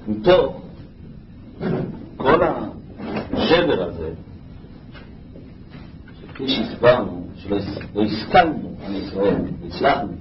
מתוך כל השבר הזה, כפי שהסברנו, שלא השכלנו עם ישראל, הצלחנו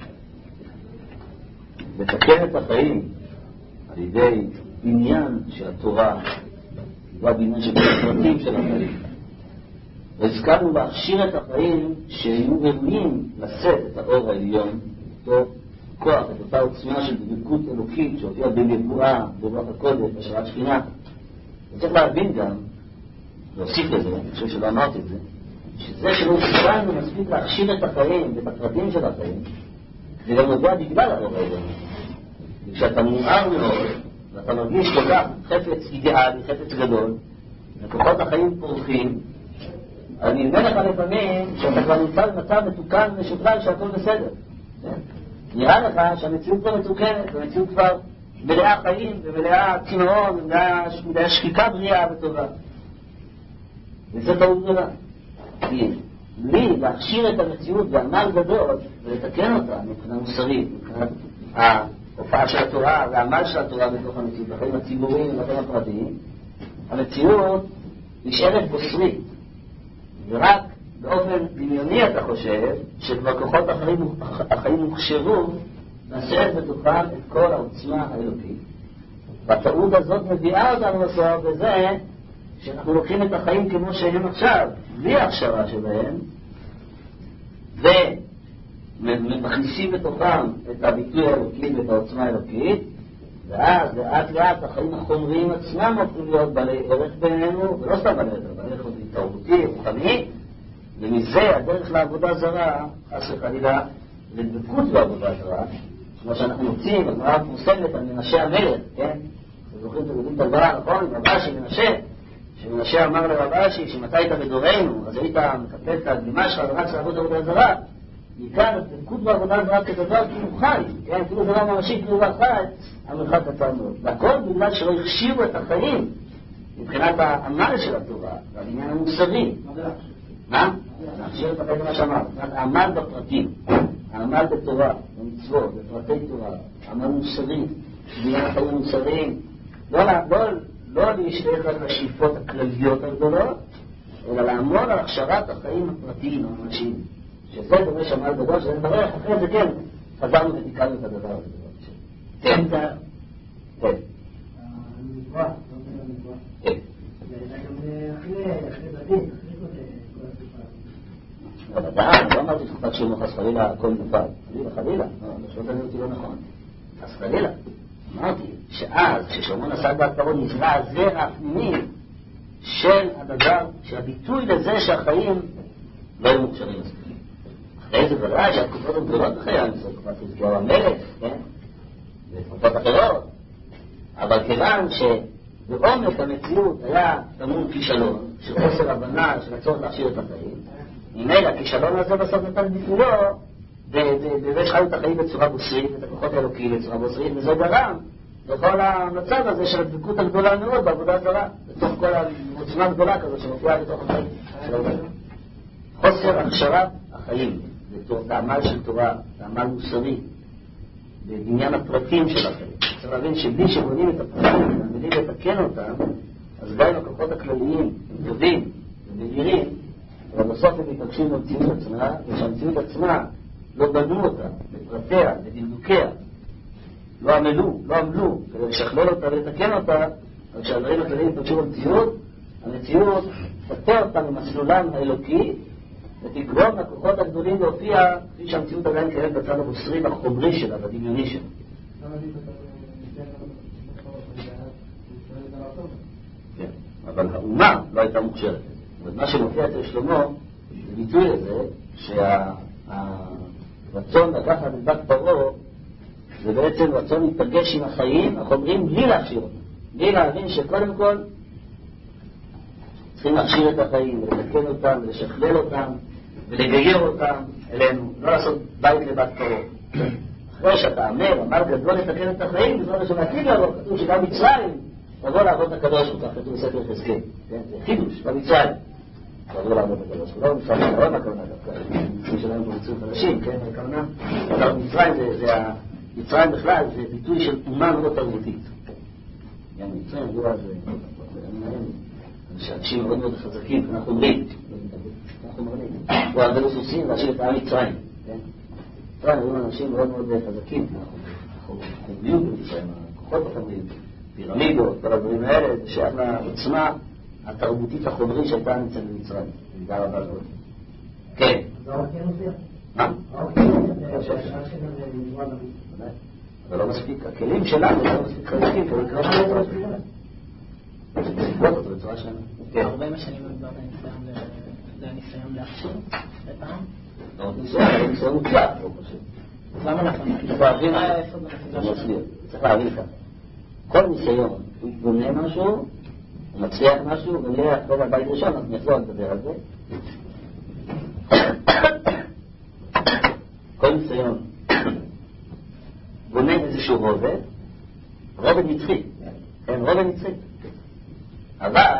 לתקן את החיים על ידי עניין של התורה, בעניין של הפרטים של החיים, והשכלנו להכשיר את החיים שיהיו ראויים לשאת את האור העליון, אותו כוח, את אותה עוצמה של דבקות אלוקית שהופיעה בנבואה, ברוח הקודש, בהשראת שכינה. וצריך להבין גם, להוסיף לזה, אני חושב שלא אמרתי את זה, שזה שלא השכלנו מספיק להכשיר את החיים ואת הפרטים של החיים, זה גם נובע בגלל האור העליון. וכשאתה מואר מאוד, ואתה מרגיש כל כך חפץ אידיאלי, חפץ גדול, וכוחות החיים פורחים, אני נראה לך לפעמים שאתה כבר נמצא במצב מתוקן ומשוכלל שהכל בסדר. נראה לך שהמציאות כבר מתוקנת, והמציאות כבר מלאה חיים ומלאה צינורון ומלאה שחיקה בריאה וטובה. וזה טעות גדולה. כי לי להכשיר את המציאות בעמל גדול ולתקן אותה מבחינה מוסרית, מבחינת ההופעה של התורה והעמל של התורה בתוך המציאות, בחיים הציבוריים ובחיים הפרטיים, המציאות נשארת בוסרית. ורק באופן דמיוני אתה חושב שכבר כוחות החיים מוכשרו לשאת בתוכם את כל העוצמה האלוקית. והטעות הזאת מביאה אותנו בסוף בזה שאנחנו לוקחים את החיים כמו שהם עכשיו, בלי ההכשרה שלהם, ומכניסים בתוכם את הביטוי האלוקי ואת העוצמה האלוקית, ואז לאט לאט החיים החומריים עצמם הופכים להיות בעלי ערך בינינו, ולא סתם בעלי ערך, בעלי ערך תרבותי, רוחני, ומזה הדרך לעבודה זרה, חס וחלילה, לדבקות בעבודה זרה, כמו שאנחנו מוצאים, הגמרא מפורסמת על מנשה המלך, כן? אתם זוכרים את הגמרא הגמרא, נכון? רב אשי מנשה, שמנשה אמר לרב אשי, שמתי היית בדורנו, אז היית מקפל את הגלימה שלך ורץ לעבוד עבודה זרה, מכאן הדבקות בעבודה זרה כדבר כאילו חי, כן? כאילו זה לא ממשי, כאילו לא חי, המרחק קצר מאוד. והכל בגלל שלא הכשירו את החיים מבחינת העמל של התורה, והעניין המוסרי. מה? להכשיר את החיים מה שאמרת, העמל בפרטים, העמל בתורה, במצוות, בפרטי תורה, העמל מוסרי, בעניין החיים המוסריים, לא להשתייך על השאיפות הכלליות הגדולות, אלא לעמול על הכשרת החיים הפרטיים הממשיים. שזה דורש עמל גדול, שזה מברך, אחרי זה כן, חזרנו ותיקנו את הדבר הזה. כן, זה... כן. הנבואה, לא הנבואה. כן. זה גם אחרי בדים, אבל דעה, לא אמרתי תקופת שלמה חס חלילה, הכל נפל. חלילה, לא אותי לא נכון. חס חלילה. אמרתי שאז, כששלמה נסע בהקרון, נזרע הזרע הפנימי של הדבר, שהביטוי לזה שהחיים לא היו מוכשרים מספיק. אחרי זה ודאי שהתקופות הגדולות בחיי, זו תקופת חזקיהו המלך, כן? ותקופות אחרות. אבל כיוון שבעומק המציאות היה טמון כישלון, של חוסר הבנה, של הצורך להכשיר את החיים, ממילא הכישלון הזה בסוף נתן ביטויו, בזה שחיו את החיים בצורה בוסרית, את הכוחות האלוקיים בצורה בוסרית, וזה גרם לכל המצב הזה של הדבקות הגדולה מאוד בעבודה זרה, בתוך כל העוצמה הגדולה כזאת שמופיעה בתוך החיים. חוסר הכשרת החיים, בתוך העמל של תורה, העמל מוסרי, בבניין הפרטים של החיים. צריך להבין שבלי שבונים את הפרטים, ובלי לתקן אותם, אז גם הכוחות הכלליים, הם טובים ומהירים, אבל בסוף הם מתנגשים במציאות עצמה, ושהמציאות עצמה לא בנו אותה, בפרטיה, בדלדוקיה, לא עמלו, כדי לשכלל אותה ולתקן אותה, אבל כשהדברים הכלליים יתנגשו במציאות, המציאות תפתח אותה ממסלולם האלוקי, ותגרום לכוחות הגדולים להופיע, כפי שהמציאות עדיין קיימת בצד המוסרי והחומרי שלה, בדמיוני שלה. כן, אבל האומה לא הייתה מוכשרת. מה שמופיע אצל שלמה, זה ביטוי לזה, שהרצון לקחת את בת פרעה, זה בעצם רצון להתפגש עם החיים, החומרים בלי להכשיר אותם. בלי להבין שקודם כל צריכים להכשיר את החיים, ולתקן אותם, ולשכלל אותם, ולגייר אותם אלינו, לא לעשות בית לבת פרעה. אחרי שאתה עמל גדול לתקן את החיים, בזמן שמעתיד לעבוד, כתוב שגם מצרים תבוא לעבוד את הקדוש אותך, כתוב בספר יחזקאל. זה חידוש, במצרים. תבוא לעבוד את הקדוש, לא מצרים, לא מהכוונה דווקא, כפי שלנו פה מצרים חדשים, כן, הכוונה. אבל מצרים בכלל, זה ביטוי של אומה מאוד תרבותית. מצרים, לא אז שאנשים מאוד מאוד חזקים, אנחנו אומרים, הוא הרבה לא סוסים להשאיר את העם מצרים. מצרים היו אנשים מאוד מאוד חזקים, אנחנו חומריות במצרים, הכוחות החומריים, פירמידות, כל הדברים האלה, זה שייך לעוצמה התרבותית החומרית שהייתה נמצאת במצרים. במידה רבה מאוד. כן. זה האור כן מופיע? מה? האור כן מופיע, אבל לא מספיק, הכלים שלנו לא מספיק חזקים, כדי לקרוא לקרוא אותו בצורה שלנו. הרבה משנים במדבר זה הניסיון להכשיר לפעם? לא, ניסיון מוצלח, לא חושב. למה אנחנו? צריך להבין כאן. כל ניסיון, הוא בונה משהו, הוא מצליח משהו, ונראה אחרי הבית ראשון, אז נחזור לדבר על זה. כל ניסיון בונה איזשהו רובד נצחי, כן, רובד נצחי. אבל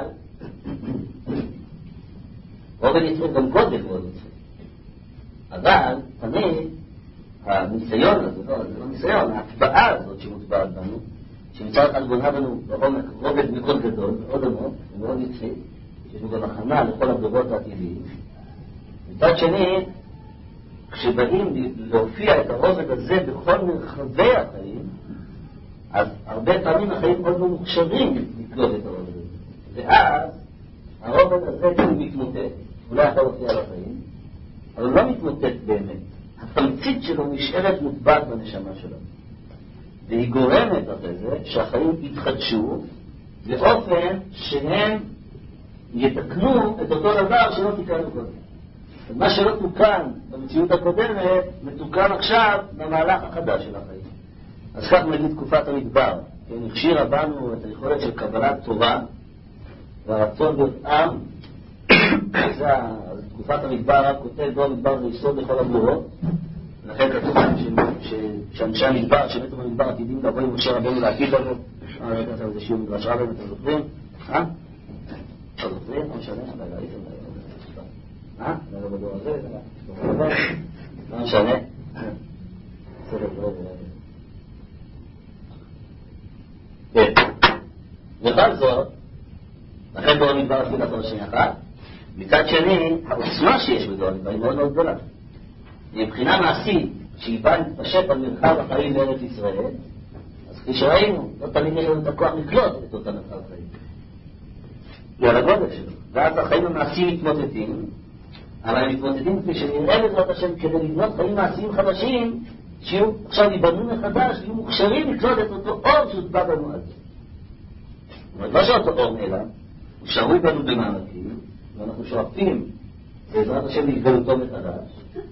רובד נצחי גם קודם רובד נצחי. אבל תמיד הניסיון הזה, זה לא ניסיון, ההטבעה הזאת שמוטבעת בנו, שמצד אחד בונה בנו רובד מאוד גדול, מאוד עמוק, מאוד נצחי, שיש לנו גם הכנה לכל הדורות העתידיים. מצד שני, כשבאים להופיע את הרובד הזה בכל מרחבי החיים, אז הרבה פעמים החיים מאוד מוכשרים לקלוט את הרובד הזה. ואז הרובד הזה כאילו מתמוטט, אולי יכול להופיע על החיים, אבל הוא לא מתמוטט באמת. התמצית שלו נשארת מוטבעת בנשמה שלו. והיא גורמת אחרי זה שהחיים יתחדשו באופן שהם יתקנו את אותו דבר שלא תיקנו קודם. מה שלא תוקן במציאות הקודמת, מתוקן עכשיו במהלך החדש של החיים. אז כך נגיד תקופת המדבר, כן, הכשירה בנו את היכולת של קבלת תורה והרצון להיות עם. זה תקופת המדבר, רק כותב דור המדבר זה יסוד לכל הדורות. לכן כתוב שאנשי המדבר, שמתו במדבר עתידים לבוא עם משה רבנו להגיד לנו, זה שיעור מדרש רבנו, אתם זוכרים? אתם זוכרים? לא משנה, זה בדור הזה, לא משנה. ובכל זאת, לכן דור המדבר עשו לתור שני אחת, מצד שני, העוצמה שיש בדור המדבר היא מאוד מאוד גדולה. מבחינה מעשית, שהיא באה להתפשט על מרחב החיים בארץ ישראל, אז כפי שראינו, לא תמיד יש לנו את הכוח לקלוט את אותה מרחב החיים. היא על הגודל שלו. ואז החיים המעשיים מתמוטטים, אבל הם מתמוטטים כפי שנראה בעזרת השם כדי לבנות חיים מעשיים חדשים, שיהיו עכשיו ייבנו מחדש, יהיו מוכשרים לקלוט את אותו אור שהוטבע בנו אז. זאת אומרת, לא שאותו אור נעלם, הוא שרוי בנו במעמקים, ואנחנו שואפים בעזרת השם להתגלותו מחדש.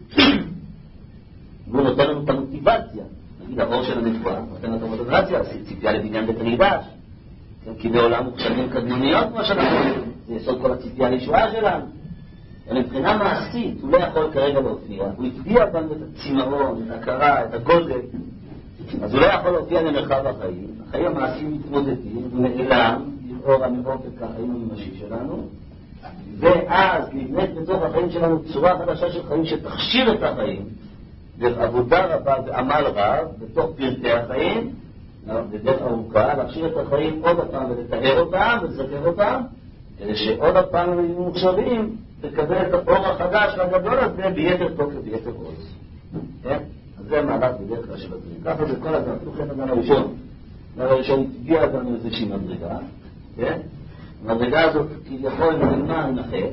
והוא נותן לנו את המוטיבציה. נגיד, האור של הנבואה נותן לנו את המוטיבציה, ציפייה לבניין בית המקדש. כי בעולם מוכשרים קדמוניות, כמו שאנחנו אומרים. זה יסוד כל הציפייה לישועה שלנו. אבל מבחינה מעשית, הוא לא יכול כרגע להופיע. הוא הטביע בנו את הצמאון, את ההכרה, את הגודל. אז הוא לא יכול להופיע למרחב החיים. החיים המעשיים מתמודדים, הוא נעלם, לכאורה מאופק החיים הממשי שלנו. ואז נבנית בתוך החיים שלנו צורה חדשה של חיים שתכשיר את החיים בעבודה רבה ועמל רב בתוך פרטי החיים, בדרך ארוכה, להכשיר את החיים עוד הפעם ולתאר אותם ולזכר אותם, כדי שעוד הפעם הם יהיו מוכשרים לקבל את האור החדש והגדול הזה ביתר תוקף וביתר עוז. אז זה המהלך בדרך כלל של הדברים. ככה זה כל הזמן, אפילו חטא אדם הראשון. אדם הראשון התגיע לנו איזושהי מדרגה, המדרגה הזאת כביכול נעלמה עם החטא,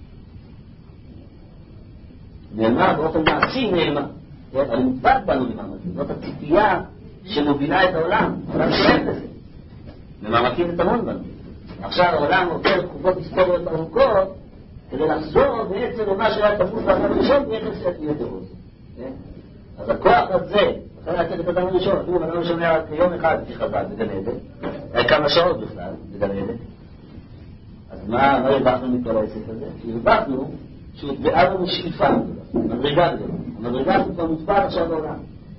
נעלמה באופן מעשי נעלמה, אבל מוטבעת בנו למעמקים. זאת הציפייה שמובילה את העולם, העולם שואף לזה. ממעמקים את המון בנו. עכשיו העולם עובר תקופות היסטוריות ארוכות כדי לחזור בעצם למה שהיה תפוס באדם הראשון ביחס להיות עוז. אז הכוח הזה, אחרי להצליח את אדם הראשון, אפילו באדם הראשון היה יום אחד כחזק בגן עדן, היה כמה שעות בכלל בגן עדן. אז מה הרווחנו מכל העסק הזה? הרווחנו שהוטבעה לנו שאיפה גדולה, מדרגה גדולה. המדרגה הזאת כבר מוטבעת עכשיו בעולם.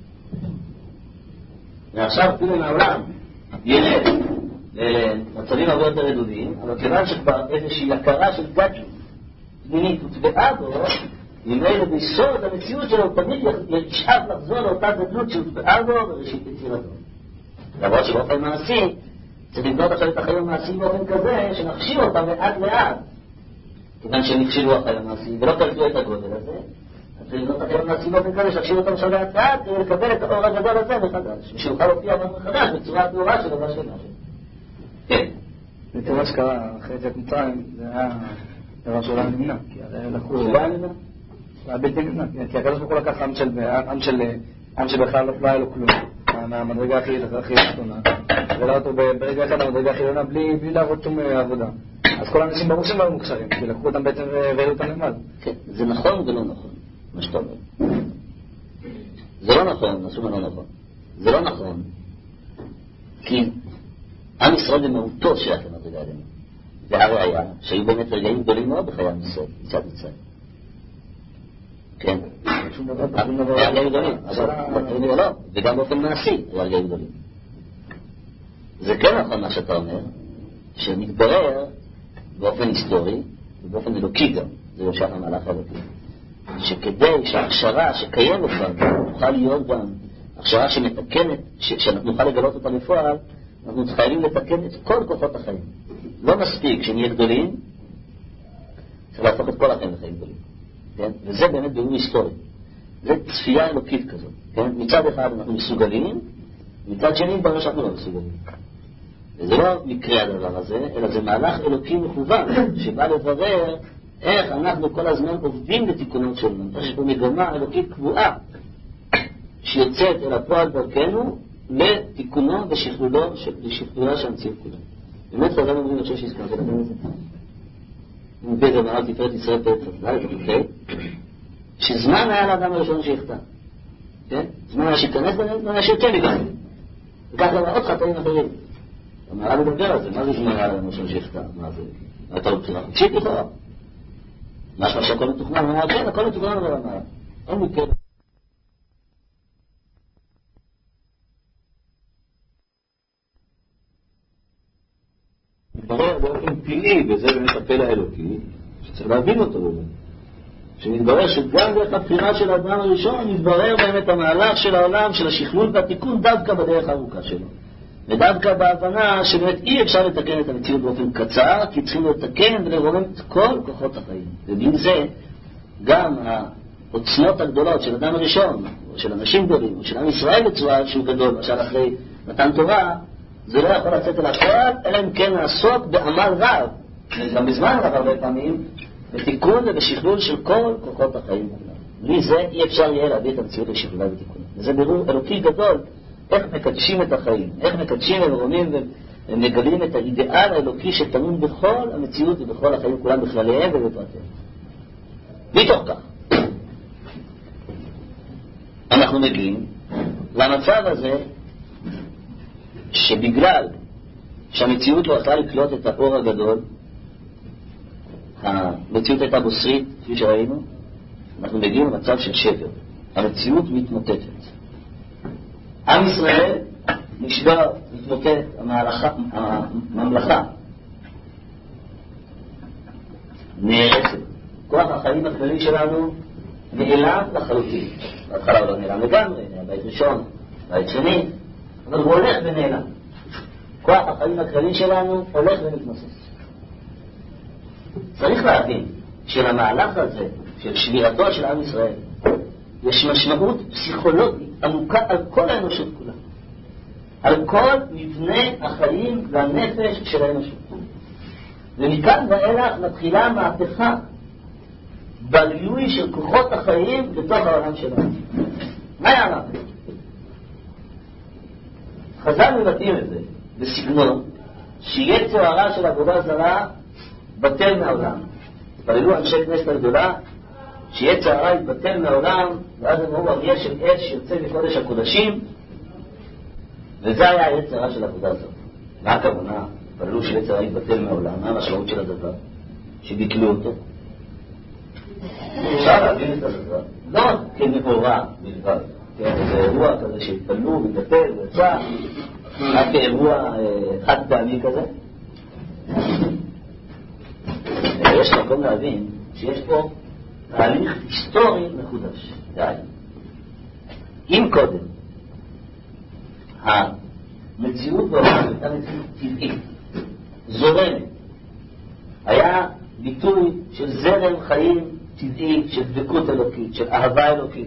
ועכשיו אפילו מהעולם ילד למצבים הרבה יותר רדודים, אבל כיוון שכבר איזושהי הכרה של גדלות פנימית הוטבעה בו, ממילא ביסוד המציאות שלו תמיד ישאף לחזור לאותה גדלות שהוטבעה בו בראשית יצירתו. למרות שבאופן מעשי צריך לבנות עכשיו את החיים המעשיים באופן כזה שנכשיר אותם לאט לאט. כיוון שהם נכשלו החיים המעשיים ולא קלטו את הגודל הזה, אז צריך לבנות את החיים המעשיים באופן כזה שנכשיר אותם עכשיו לאט לאט כדי לקבל את האור הגדול הזה מחדש, ושיוכל להופיע מחדש בצורה התנועה שלו והשנה. כן. זה תראה שקרה אחרי יציאת מצרים, זה היה דבר שלא נמנע, כי הרי לקחו... זה היה נמנע? זה היה בלתי נמנע, כי הקדוש ברוך הוא לקח עם שבכלל לא היה לו כלום, מהמדרגה הכי תחתונה, ולא אותו ברגע אחד המדרגה הכי עליונה בלי לעבוד שום עבודה. אז כל האנשים ברור שהם לא היו מוכשרים, כי לקחו אותם בעצם והעלו אותם למעלה. כן, זה נכון ולא נכון, מה שאתה אומר. זה לא נכון, משהו לא נכון. זה לא נכון, כי עם ישראל במהותו שייך למדרגה עליונה. והראיה שהיו באמת רגעים גדולים מאוד בחיי עם ישראל, מצד מצרים. כן. היה רגעים גדולים, אבל לא, וגם באופן מעשי היה רגעים גדולים. זה כן נכון מה שאתה אומר, שמתברר באופן היסטורי ובאופן אלוקי גם, זה יושב המהלך האלוקי, שכדי שההכשרה שקיימת כבר תוכל להיות גם הכשרה שמתקנת, שאנחנו נוכל לגלות אותה בפועל, אנחנו חייבים לתקן את כל כוחות החיים. לא מספיק שנהיה גדולים, צריך להפוך את כל החיים לחיים גדולים. כן? וזה באמת בירור היסטורי. זה צפייה אלוקית כזאת. כן? מצד אחד אנחנו מסוגלים, מצד שני ברור שאנחנו לא מסוגלים. וזה לא מקרה הדבר הזה, אלא זה מהלך אלוקי מכוון, שבא לברר איך אנחנו כל הזמן עובדים בתיקונות שלנו. יש פה מגמה אלוקית קבועה, שיוצאת אל הפועל דרכנו לתיקונו ושכלולו של המציאות כולה. באמת חז"ל אומרים, אני חושב שהזכרתי לכם את זה. מבית המעל תפארת ישראל פרק כ"ד, שזמן היה לאדם הראשון שיחטא. כן? זמן היה שיכנס בהם, זמן היה שיוצא מגן. וכך גם עוד חטאים אחרים. המעלה מדבר על זה, מה זה זמן היה לאדם הראשון שיחטא? מה זה? אתה לא בחירה חופשית לכאורה? משמע שהכל מתוכנן, הוא אמר, כן, הכל מתוכנן אבל המעלה. אין מקרה. מתברר באופן טבעי, וזה באמת הפלא האלוקי, שצריך להבין אותו באמת. שמתברר שגם דרך הבחירה של האדם הראשון, מתברר באמת המהלך של העולם, של השכלול והתיקון, דווקא בדרך הארוכה שלו. ודווקא בהבנה שבאמת אי אפשר לתקן את המציאות באופן קצר, כי צריכים לתקן ולרומם את כל כוחות החיים. ובלי זה, גם העוצמות הגדולות של האדם הראשון, או של אנשים גדולים, או של עם ישראל בצורה שהוא גדול, למשל אחרי מתן תורה, זה לא יכול לצאת אל הפועל, אלא אם כן לעסוק בעמל רב, גם בזמן רב הרבה פעמים, בתיקון ובשכלול של כל כוחות החיים. בלי זה אי אפשר יהיה להביא את המציאות לשכלולה ותיקון. וזה בירור אלוקי גדול, איך מקדשים את החיים, איך מקדשים ומרומים ומגלים את האידאל האלוקי שטמון בכל המציאות ובכל החיים כולם בכלליהם ובפרטיהם. מתוך כך, אנחנו מגיעים למצב הזה שבגלל שהמציאות לא יכלה לקלוט את האור הגדול, המציאות הייתה בוסרית, כפי שראינו, אנחנו מגיעים למצב של שבר. המציאות מתמוטטת. עם ישראל נשבר, מתמוטט, הממלכה נהרסת. כוח החיים הכללי שלנו נעלם לחלוטין. בהתחלה הוא לא נעלם לגמרי, בית ראשון, בית שני, אבל הוא הולך ונעלם. כוח החיים הכללי שלנו הולך ומתמוסס. צריך להבין שלמהלך הזה, של שבירתו של עם ישראל, יש משמעות פסיכולוגית עמוקה על כל האנושות כולה. על כל מבנה החיים והנפש של האנושות. ומכאן ואילך מתחילה מהפכה בגילוי של כוחות החיים בתוך העולם שלנו. מה היה המהפכה? חז"ל מבטאים את זה בסגנון שיצר הרע של עבודה זרה בטל מהעולם. התפללו אנשי כנסת הגדולה שיצר הרע יתבטל מהעולם, ואז הם ראו אריה של אש שיוצא מקודש הקודשים, וזה היה היצר הרע של עבודה זרה. מה הכוונה? התפללו שיצר הרע יתבטל מהעולם. מה המשמעות של הדבר? שביטלו אותו. אפשר להבין את הדבר לא כמאורע בלבד, זה אירוע כזה שהתפללו ומתבטל ויצא רק כאירוע חד פעמי כזה. יש מקום להבין שיש פה תהליך היסטורי מחודש. אם קודם מציאות בעולם הייתה מציאות טבעית, זורמת. היה ביטוי של זרם חיים טבעי, של דבקות אלוקית, של אהבה אלוקית,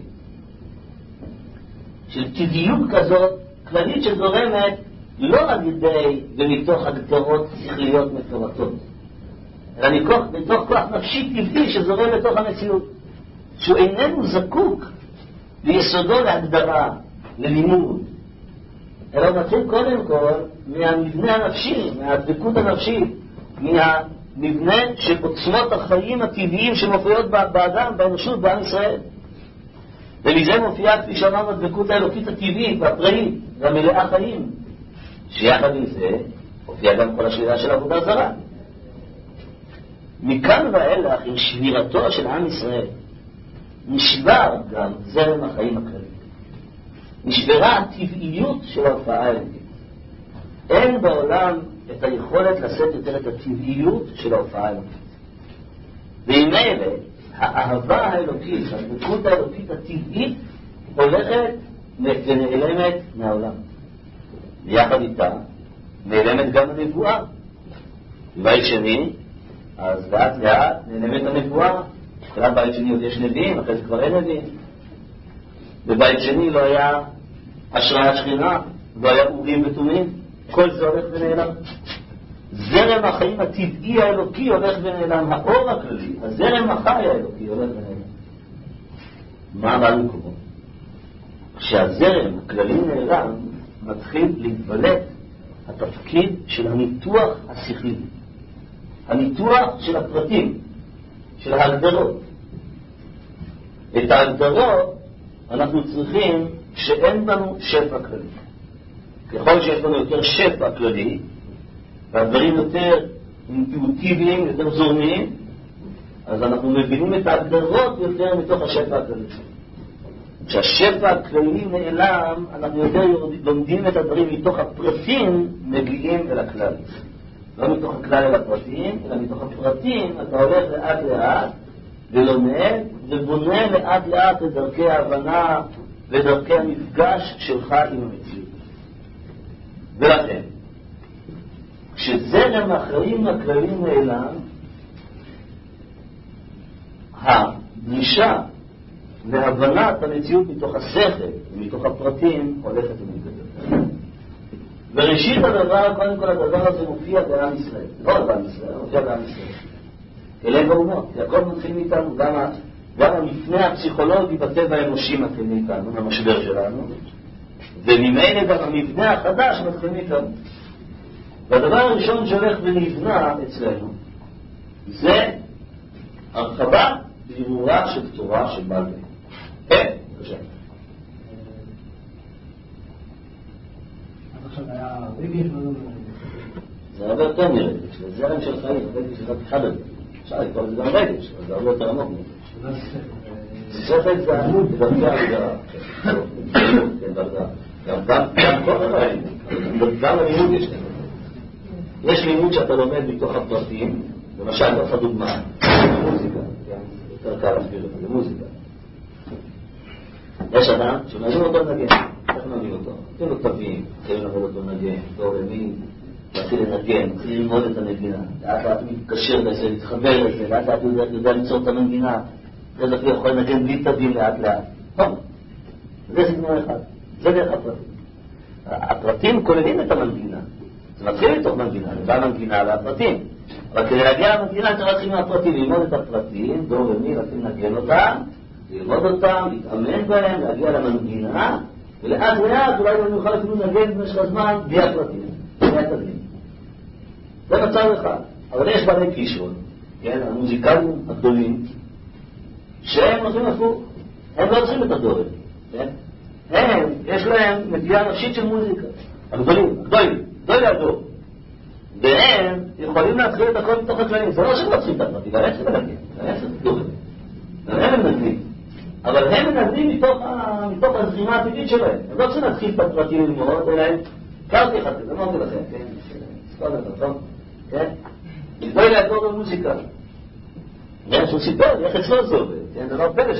של טבעיות כזאת, כללית שזורמת לא על ידי ומתוך הגדרות שכליות מפורטות, אלא מתוך כוח נפשי טבעי שזורם לתוך המציאות, שהוא איננו זקוק ליסודו להגדרה, ללימוד, אלא הוא מתחיל קודם כל מהמבנה הנפשי, מהדבקות הנפשית, מהמבנה של עוצמות החיים הטבעיים שמופיעות באדם, באנושות, בעם ישראל. ומזה מופיעה, כפי שאמרנו, הדבקות האלוקית הטבעית והפראית והמלאה חיים, שיחד עם זה הופיעה גם כל השלילה של עבודה זרה. מכאן ואילך, עם שבירתו של עם ישראל, נשבר גם זרם החיים הכללי. נשברה הטבעיות של ההופעה האלוקית. אין בעולם את היכולת לשאת יותר את הטבעיות של ההופעה האלוקית. וממילא, האהבה האלוקית, הדבקות האלוקית הטבעית, הולכת ונעלמת מהעולם. ויחד איתה, נעלמת גם הנבואה. בבית שני, אז לאט לאט נעלמת הנבואה. בתחילת בית שני עוד יש נביאים, אחרי זה כבר אין נביאים. בבית שני לא היה השראת שכינה, לא היה אורים ותומים, כל זה הולך ונעלם. זרם החיים הטבעי האלוקי הולך ונעלם, האור הכללי, הזרם החי האלוקי הולך ונעלם. מה בא לקרוא? כשהזרם הכללי נעלם, מתחיל להתבלט התפקיד של הניתוח השכלי, הניתוח של הפרטים, של ההגדרות. את ההגדרות אנחנו צריכים כשאין לנו שפע כללי. ככל שיש לנו יותר שפע כללי, והדברים יותר אינטואיטיביים, יותר זורמים, אז אנחנו מבינים את ההגדרות יותר מתוך השפע הכללי. כשהשפע הכללי נעלם, אנחנו יותר לומדים את הדברים מתוך הפרטים, מגיעים אל הכלל. לא מתוך הכלל אל הפרטים, אלא מתוך הפרטים אתה הולך לאט לאט ולומד ובונה לאט לאט את דרכי ההבנה ודרכי המפגש שלך עם המציאות. ולכן, כשזרם החיים הכללי נעלם, הדרישה להבנת המציאות מתוך השכל ומתוך הפרטים הולכת ומתגברת. וראשית הדבר, קודם כל הדבר הזה מופיע בעם ישראל. לא בעם ישראל, מופיע בעם ישראל. כלב האומות, כי הכל מתחיל מאיתנו, גם המפנה הפסיכולוגי בטבע האנושי מתחיל מאיתנו, המשבר שלנו, וממילא גם המבנה החדש מתחיל מאיתנו. והדבר הראשון שהולך ונבנה אצלנו, זה הרחבה בירורה של תורה של בעל פה. כן, בבקשה. זה הרבה יותר מרגש, זה זרם של חיים, רגש זה רק אחד הזה. אפשר לקרוא לזה גם רגש, אבל זה הרבה יותר עמוק מרגש. שכל זה עמוד בדרכי ההגדרה. כן, דרגה. גם כל החיים, גם הלימוד יש לנו. יש לימוד שאתה לומד מתוך הפרטים, למשל, אני אעשה דוגמה, מוזיקה, יותר קל להסביר את זה, מוזיקה. יש אדם שמלמדים אותו לנגן, איך מלמדים אותו? נותנים לו תווים, מתחילים ללמד אותו לנגן, דו ומי, מתחיל לנגן, מתחיל ללמוד את הנגינה, לאט לאט מתקשר לזה, להתחבר לזה, לאט לאט יודע ליצור את המנגינה, זה דווקא יכול לנגן בלי תווים לאט לאט. טוב, זה סגנון אחד, זה דרך הפרטים. הפרטים כוללים את המנגינה, זה מתחיל מתוך מנגינה, זה בא מנגינה והפרטים. אבל כדי להגיע למנגינה צריך להתחיל מהפרטים, ללמוד את הפרטים, דו ומי, להתחיל לנגן אותם, ללמוד אותם, להתאמן בהם, להגיע למנגינה, ולאט לאט אולי אני אוכל אפילו לנגן במשך הזמן בלי הפרטים, בלי התווים. זה מצב אחד. אבל יש בעלי כישרון, כן, המוזיקאים הגדולים, שהם עושים הפוך, הם לא צריכים את הדורת, כן? הם, יש להם נטייה נפשית של מוזיקה, הגדולים, גדולי הדור. והם יכולים להתחיל את הכל מתוך הכללים, זה לא שהם לא צריכים את הפרטים, אבל הם צריכים לנגן, הם מנגנים. אבל הם מנגנים מתוך הזרימה הטבעית שלהם. הם לא צריכים להתחיל את הפרטים ללמוד, אלא הם קרתי אחד, זה אמרתי לכם, כן? ספר לך, טוב? כן? גדולי הדור במוזיקה. יש הוא סיפר, איך אצלו זה עובד, כן? זה לא פלא